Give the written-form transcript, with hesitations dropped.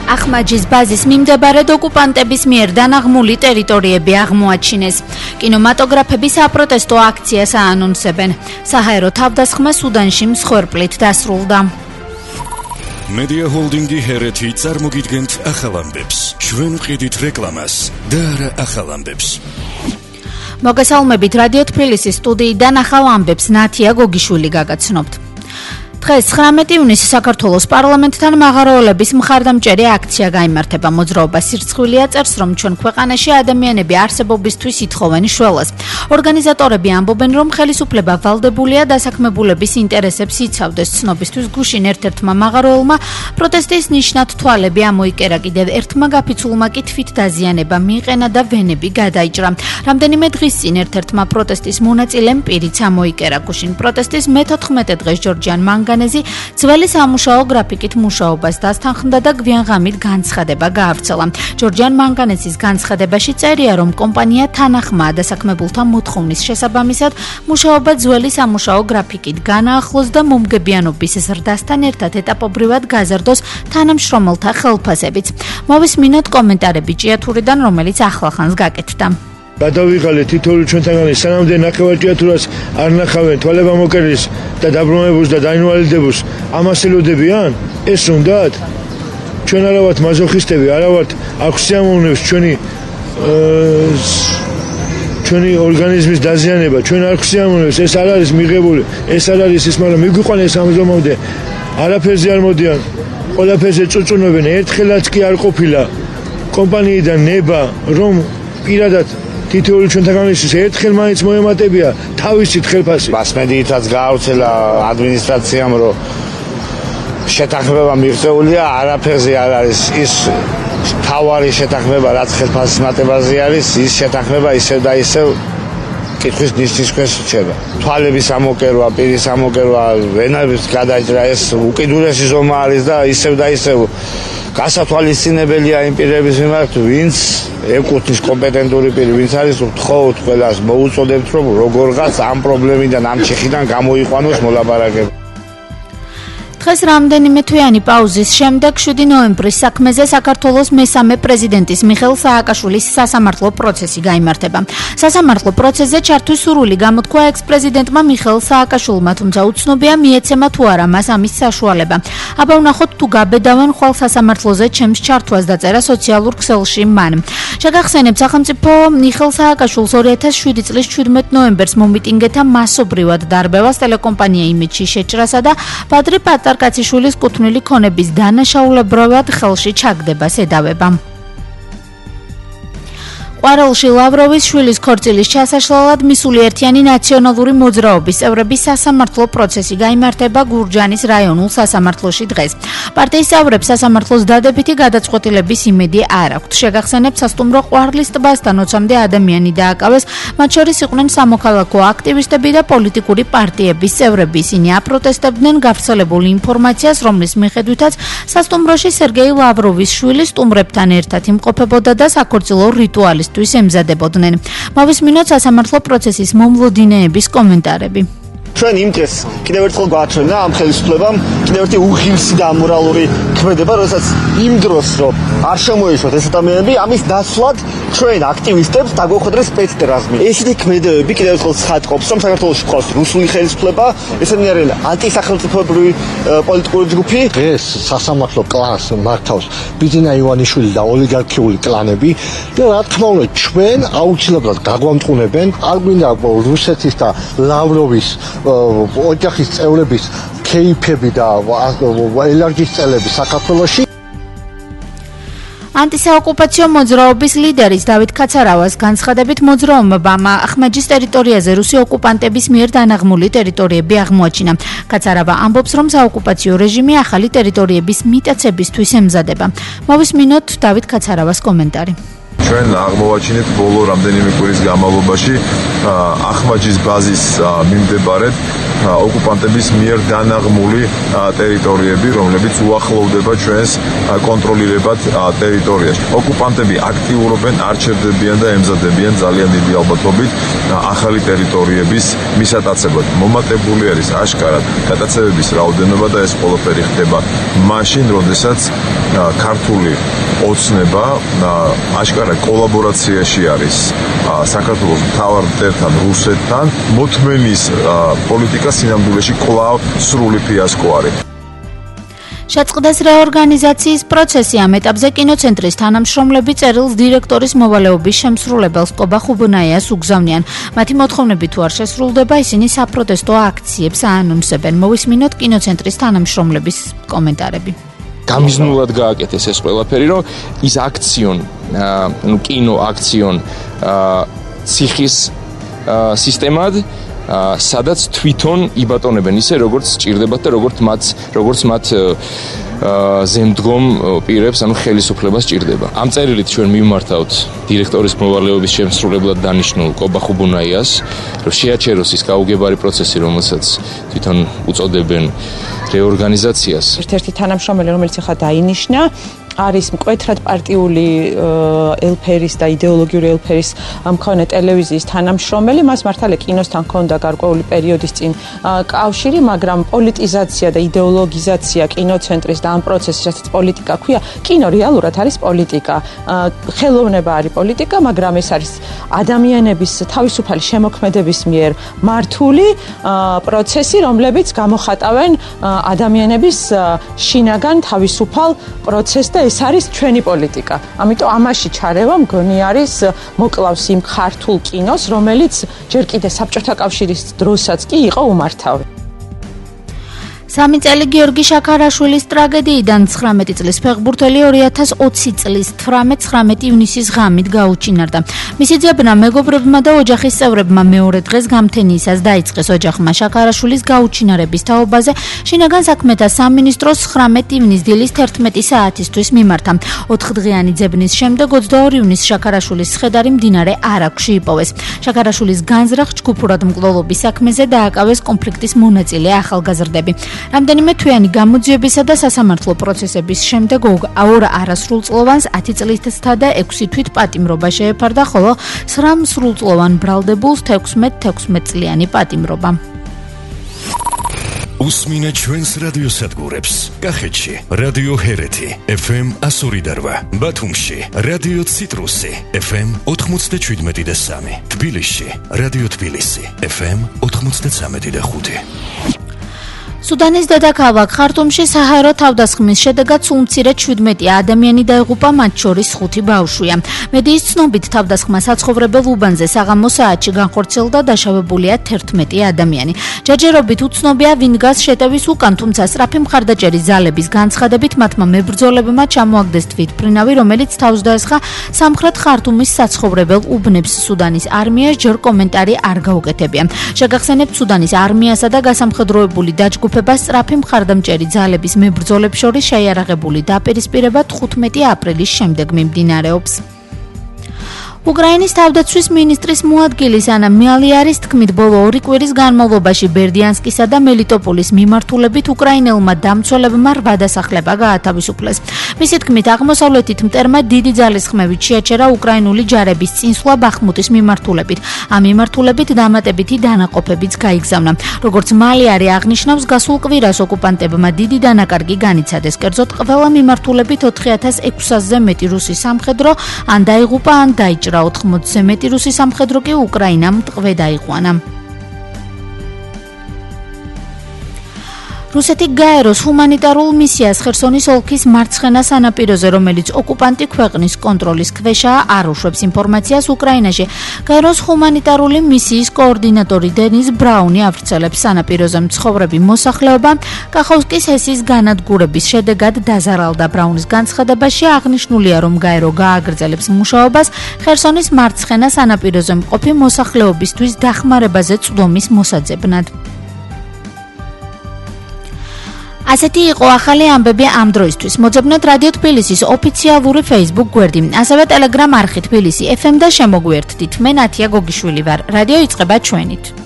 ახმაჯის ბაზის მიმდებარედ ოკუპანტების მიერ დანაღმული ტერიტორიები აღმოაჩინეს. კინომატოგრაფები საპროტესტო აქციას აანონსებენ. საჰაერო თავდასხმა სუდანში მსხვერპლით დასრულდა. Media Holdingi Hereti წარმოგიდგენთ ახალ ამბებს. ჩვენ ვყიდით რეკლამას და არა ახალ ამბებს. მოგესალმებით რადიო თბილისის სტუდიიდან ახალ ამბებს ნათია გოგიშვილი გაგაცნობთ. დღეს 19 ივნისს საქართველოს პარლამენტთან მაღაროელების მხარდამჭერი აქცია გაიმართება. მოძრაობა სირცხვილია წერს, რომ ჩვენ ქვეყანაში ადამიანები არსებობისთვის ითხოვენ შველას. ორგანიზატორები ამბობენ, რომ ხელისუფლება ვალდებულია დასაქმებულების ინტერესებს იცავდეს. ცნობისთვის გუშინ ერთ-ერთმა მაღაროელმა პროტესტის ნიშნად თვალები ამოიკერა, კიდევ ერთმა გაფიცულმა კი თვით დაზიანება მიიყენა და ვენები გადაიჭრა. რამდენიმე დღის წინ ერთ-ერთმა პროტესტის მონაწილემ პირიც ამოიკერა. გუშინ პროტესტის მე-14 დღეს ჯორჯიან მანგანეზი ძველი სამუშაო გრაფიკით მუშაობას დასთანხმდა და გვიანღამით განცხადება გაავრცელა. ჯორჯიან მანგანეზის განცხადებაში წერია, რომ კომპანია თანახმაა დასაქმებულთა მოთხოვნის შესაბამისად მუშაობა ძველი სამუშაო გრაფიკით განაახლოს და მომგებიანობის ზრდასთან ერთად ეტაპობრივად გაზარდოს თანამშრომელთა ხელფასებიც. მოვისმინოთ კომენტარები ჭიათურიდან, რომელიც ახლახანს გაკეთდა. გადავიღალეთ თითოეული ჩვენთანგანი სანამდე ნახევარჭიათურას არ ნახავენ თვალება მოკერეს და დაბრუნებულს და დაინვალიდებულს ამას ელოდებიან? ეს უნდათ? ჩვენ არა ვართ მაზოხისტები, არა ვართ აქვს სიამოვნებს ჩვენი ორგანიზმის დაზიანება, ჩვენ არ გვსიამოვნებს, ეს არ არის მიღებული, ეს არ არის ის, მაგრამ მიგვიყვანეს ამჟამადე არაფერზე არ მოდიან, ყველაფერზე წუწუნობენ. ერთხელაც კი არ ყოფილა კომპანიიდან ნება, რომ პირადად თითოეული ჩვენთაგანისთვის ერთხელ მაინც მოემატებია თავისი ხელფასი. მასმედიითაც გაავრცელა ადმინისტრაციამ, რომ შეთანხმება მიღწეულია, არაფერზე არ არის ის თავარი შეთანხმება, რაც ხელფასის მატებაზე არის, ის შეთანხმება ისევ და ისევ კითხვის ნიშნის ქვეშ რჩება. თვალების ამოკერვა, პირის ამოკერვა, ვენების გადაჭრა, ეს უკიდურესი ზომა არის და ისევ და ისევ გასათვალისწინებელია იმ პირების მიმართ, ვინც ეკუთვნის კომპეტენტური პირი, ვინც არის, ვთხოვთ ყველას, მოუწოდებთ, რომ როგორღაც ამ პრობლემიდან, ამ ჩიხიდან გამოიყვანოს მოლაპარაკება. დღეს რამდენიმე თვიანი პაუზის შემდეგ 7 ნოემბრის საქმეზე საქართველოს მესამე პრეზიდენტის მიხეილ სააკაშვილის სასამართლო პროცესი გაიმართება. სასამართლო პროცესზე ჩართვის სურვილი გამოთქვა ექს-პრეზიდენტმა მიხეილ სააკაშვილმა, თუმცა უცნობია მიეცემა თუ არა მას ამის საშუალება. აბა ვნახოთ თუ გაბედავენ ხვალ სასამართლოზე ჩემს ჩართვას, დაწერა სოციალურ ქსელში მან. შეგახსენებთ, სახელმწიფო მიხეილ სააკაშვილს 2007 წლის 17 ნოემბერს მომიტინგეთა მასობრივად დარბევას, ტელეკომპანია იმედში შეჭრასა და ბადრი პატარკაციშვილის კუთვნილი ქონების დანაშაულებრივად ხელში ჩაგდებას ედავება. ყვარელში ლავროვის შვილის ქორწილის ჩასაშლელად მისული ერთიანი ნაციონალური მოძრაობის წევრების სასამართლო პროცესი გაიმართება გურჯანის რაიონულ სასამართლოში დღეს. პარტიის წევრებს სასამართლოს დადებითი გადაწყვეტილების იმედი არ აქვთ. შეგახსენებთ, სასტუმრო ყვარლის ტბასთან 20-მდე ადამიანი დააკავეს, მათ შორის იყვნენ სამოქალაქო აქტივისტები და პოლიტიკური პარტიების წევრები. ისინი აპროტესტებდნენ გავრცელებულ ინფორმაციას, რომლის მიხედვითაც სასტუმროში სერგეი ლავროვის შვილი სტუმრებთან ერთად იმყოფებოდა და საქორწილო რიტუალის ემზადებოდნენ. მოვისმინოთ სასამართლო პროცესის მომვლოდინეების კომენტარები. ჩვენ იმ დღეს კიდევ ერთხელ გვაჩვენა ამ ხელისუფლებამ კიდევ ერთი უღილსი და ამორალური ქმედება, როდესაც იმ დროს რომ არ შემოეშვათ ეს ადამიანები, ამის დასვლად ჩვენ აქტივისტებს დაგვეხვედრეს სპეცდრაზმი. ესეთი ქმედებები კიდევ ერთხელ ცხადყოფს, რომ საქართველოში ყავს რუსული ხელისუფლება, ესენი არიან ანტისახელმწიფოებრივი პოლიტიკური ჯგუფი. დღეს სასამართლო კლანს მართავს ბიძინა ივანიშვილი და ოლიგარქიული კლანები და რა თქმა უნდა ჩვენ აუცილებლად გაგვამტყუნებენ. არ გვინდა რუსეთის და ლავროვის ოჯახის წევრების ქეიფები და ელარჯის წელები საქართველოში. ანტისაოკუპაციო მოძრაობის ლიდერის დავით კაცარავას განცხადებით, მოძრაობამ ახმაჯის ტერიტორიაზე რუსი ოკუპანტების მიერ დანაღმული ტერიტორიები აღმოაჩინა. კაცარავა ამბობს, რომ საოკუპაციო რეჟიმი ახალი ტერიტორიების მიტაცებისთვის ემზადება. მოვისმინოთ დავით კაცარავას კომენტარი. ჩვენ აღმოვაჩინეთ ბოლო რამდენიმე კვირის განმავლობაში ახმაჯის ბაზის მიმდებარედ ოკუპანტების მიერ დანაღმული ტერიტორიები, რომლებიც უახლოვდება ჩვენს კონტროლირებად ტერიტორიაში. ოკუპანტები აქტიურობენ, არჩევდებიან და ემზადებიან ძალიან დიდი ალბათობით ახალი ტერიტორიების მისატაცებლად. მომატებული არის აშკარად გადაწევების რაოდენობა და ეს ყველაფერი ხდება მაშინ, როდესაც ქართული ოცნება აშკარად კოლაბორაციაში არის საქართველოს მთავარ მტერთან რუსეთთან მოთმენის პოლიტიკა სინამდვილეში კვლავ სრული ფიასკო არის. შეწყდეს რეორგანიზაციის პროცესი ამ ეტაპზე კინოცენტრის თანამშრომლები წერილს დირექტორის მოვალეობის შემსრულებელს კობა ხუბნაიას უგზავნიან. მათი მოთხოვნები თუ არ შესრულდება, ისინი საპროტესტო აქციებს აანონსებენ. მოვისმინოთ კინოცენტრის თანამშრომლების კომენტარები. გამიზნულად გააკეთეს ეს ყველაფერი, რომ ის აქციონ, კინო აქციონ ციხის სისტემად სადაც თვითონ იბატონებენ ისე როგორც სჭირდებათ და როგორც მათ ზემდგომ პირებს, ხელისუფლებას სჭირდება. ამ წერილით ჩვენ მივმართავთ დირექტორის მოვალეობის შემსრულებლად დანიშნულ კობა ხუბუნაიას, რომ შეაჩეროს ის გაუგებარი პროცესი, რომელსაც თვითონ უწოდებენ რეორგანიზაციას. ერთ-ერთი თანამშრომელი, რომელიც ახლა დაინიშნა, არის მკვეთრად პარტიული ელფერის და იდეოლოგიური ელფერის მქონე ტელევიზიის თანამშრომელი. მას მართალია კინოსთან ჰქონდა გარკვეული პერიოდის წინ კავშირი, მაგრამ პოლიტიზაცია და იდეოლოგიზაცია კინოცენტრის და ამ პროცესის, რასაც პოლიტიკა ქვია, კინო რეალურად არის პოლიტიკა. ხელოვნება არის პოლიტიკა, მაგრამ ეს არის ადამიანების თავისუფალი შემოქმედების მიერ მართული პროცესი, რომლებიც გამოხატავენ ადამიანების შინაგან თავისუფალ პროცესს და ეს არის ჩვენი პოლიტიკა. ამიტომ ამაში ჩარევა მგონი არის მოკლავს იმ ქართულ კინოს, რომელიც ჯერ კიდე საბჭოთა კავშირის დროსაც კი იყო უმართავი. 3 წელი გიორგი შაქარაშვილის ტრაგედიიდან 19 წლის ფეხბურთელი 2020 წლის 18-19 ივნისის ღამით გაუჩინარდა. მისი ძებნა მეგობრებმა და ოჯახის წევრებმა მეორე დღეს გამთენიისას დაიწყეს. ოჯახმა შაქარაშვილის გაუჩინარების თაობაზე შინაგან საქმეთა სამინისტროს 19 ივნის დილის 11 საათისთვის მიმართა. 4 დღიანი ძებნის შემდეგ 22 ივნისს შაქარაშვილის სხედარი მდინარე არაგვში იპოვეს. შაქარაშვილის განზრახ ჯგუფურად მკვლელობის საქმეზე დააკავეს კონფლიქტის მონაწილე ახალგაზრდები. რამდენიმე თვიანი გამოძიებისა და სასამართლო პროცესების შემდეგ ორ არასრულწლოვანს 10 წლისა და 6 თვით პატიმრობა შეეფარდა, ხოლო 9 სრულწლოვან ბრალდებულს 16 წლიანი პატიმრობა. უსმინეთ ჩვენს რადიოსადგურებს. კახეთში რადიო ჰერეთი FM 102.8, ბათუმში რადიო ციტრუსი FM 97.3, თბილისში რადიო თბილისი FM 93.5. სუდანის დედაქალაქ ხარტუმში საჰაერო თავდასხმის შედეგად სულ მცირე 17 ადამიანი დაიღუპა, მათ შორის 5 ბავშვია. მედიის ცნობით თავდასხმა საცხოვრებელ უბანზე საღამოს საათში განხორციელდა, დაშავებულია 11 ადამიანი. ჯერჯერობით უცნობია ვინ დგას შეტევის უკან, თუმცა სწრაფი მხარდაჭერის ძალების განცხადებით მათმა მებრძოლებმა ჩამოაგდეს თვითმფრინავი, რომელიც თავს დაესხა სამხრეთ ხარტუმის საცხოვრებელ უბნებს. სუდანის არმიას ჯერ კომენტარი არ გაუკეთებია. შეგახსენებთ, სუდანის არმიასა და გასამხედროებული დაჯგუფებას სწრაფი მხარდამჭერი ძალების მებრძოლებს შორის შეიარაღებული დაპირისპირება 15 აპრილის შემდეგ მიმდინარეობს. უკრაინის თავდაცვის მინისტრის მოადგილის ანა მიალიარის თქმით, ბოლო 2 კვირის განმავლობაში ბერდიანსკისა და მელიტოპოლის მიმართულებით უკრაინელმა დამცველებმა 8 დასახლება გაათავისუფლეს. მისი თქმით, აღმოსავლეთით მტერმა დიდი ძალისხმევით შეაჩერა უკრაინული ჯარების წინსვლა ბახმუტის მიმართულებით. ამ მიმართულებით დამატებითი დანაყოფებიც გაიგზავნა. როგორც მიალიარი აღნიშნავს, გასულ კვირას ოკუპანტებმა დიდი დანაკარგი განიცადეს. კერძოდ, ყველა მიმართულებით 4600-ზე მეტი რუსი სამხედრო ან დაიღუპა, ან დაიჭრა. 80-ზე მეტი რუსი სამხედრო კი უკრაინამ ტყვე დაიყვანა. რუსეთი გაეროს ჰუმანიტარულ მისიას ხერსონის ოლქის მარცხენა სანაპიროზე, რომელიც ოკუპანტი ქვეყნის კონტროლის ქვეშაა, არ უშვებს ინფორმაციას უკრაინაში. გაეროს ჰუმანიტარული მისიის კოორდინატორი დენის ბრაუნი ავრცელებს, სანაპიროზე მცხოვრები მოსახლეობა კახოვსკის ჰესის განადგურების შედეგად დაზარალდა. ბრაუნის განცხადებაში აღნიშნულია, რომ გაერო გააგრძელებს მუშაობას ხერსონის მარცხენა სანაპიროზე მყოფი მოსახლეობისთვის დახმარებაზე წვდომის მოსაძებნად. ასეთი იყო ახალი ამბები ამ დროისთვის. მოძებნეთ რადიო თბილისის ოფიციალური Facebook გვერდი, ასევე Telegram არხი თბილისი FM და შემოგვიერთდით. მე ნათია გოგიშვილი ვარ. რადიო იწყება ჩვენით.